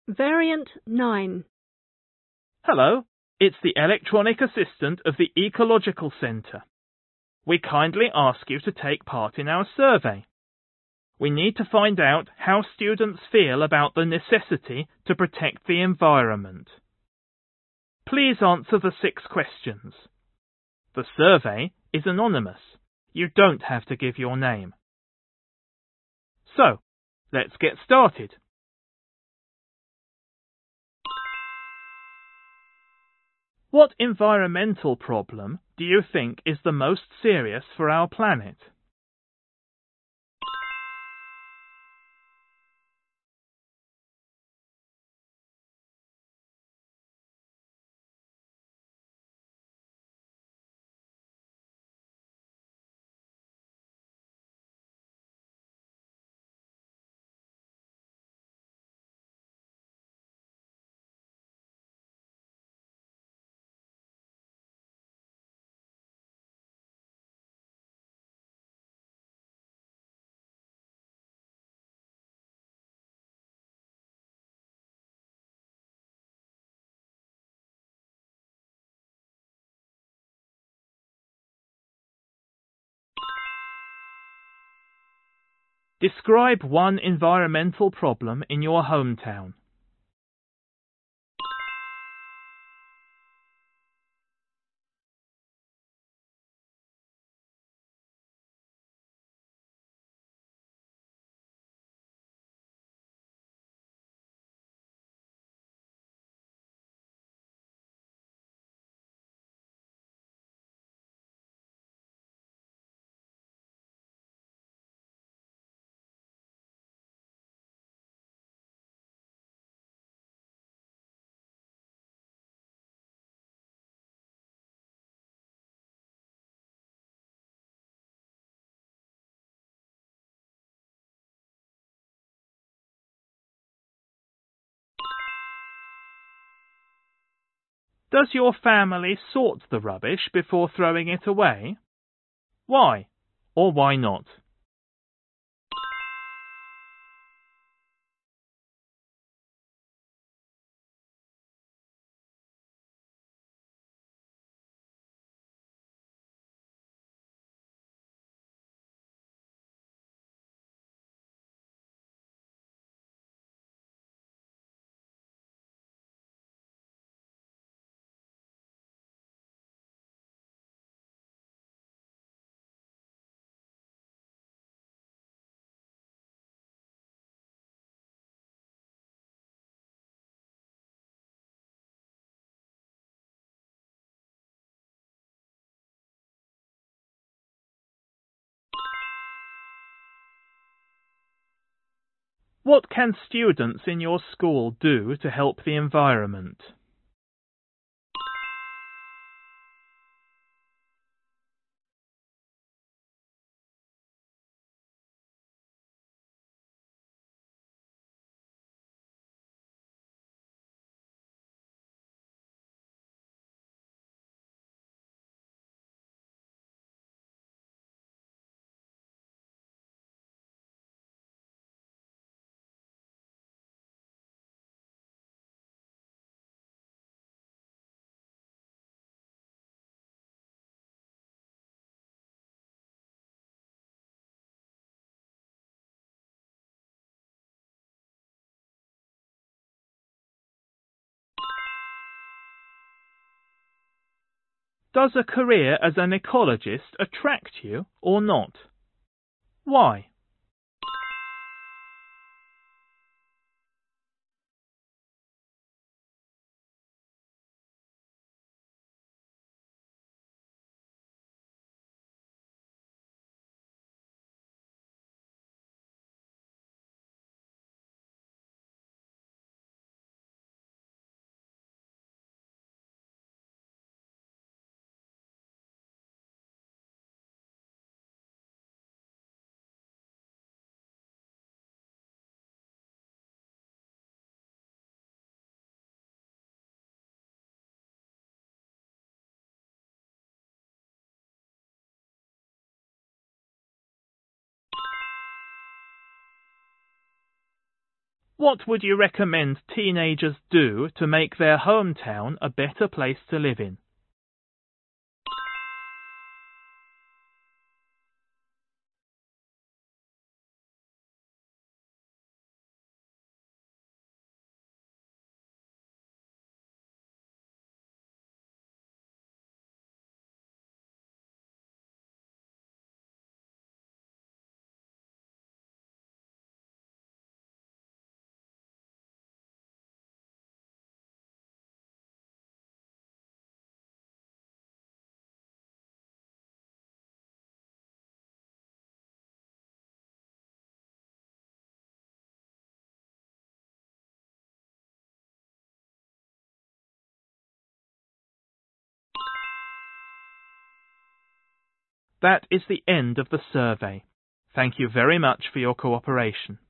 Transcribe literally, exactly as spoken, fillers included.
Variant nine. Hello, it's the electronic assistant of the Ecological Centre. We kindly ask you to take part in our survey. We need to find out how students feel about the necessity to protect the environment. Please answer the six questions. The survey is anonymous. You don't have to give your name. So, let's get started. What environmental problem do you think is the most serious for our planet? Describe one environmental problem in your hometown. Does your family sort the rubbish before throwing it away? Why or why not? What can students in your school do to help the environment? Does a career as an ecologist attract you or not? Why? What would you recommend teenagers do to make their hometown a better place to live in? That is the end of the survey. Thank you very much for your cooperation.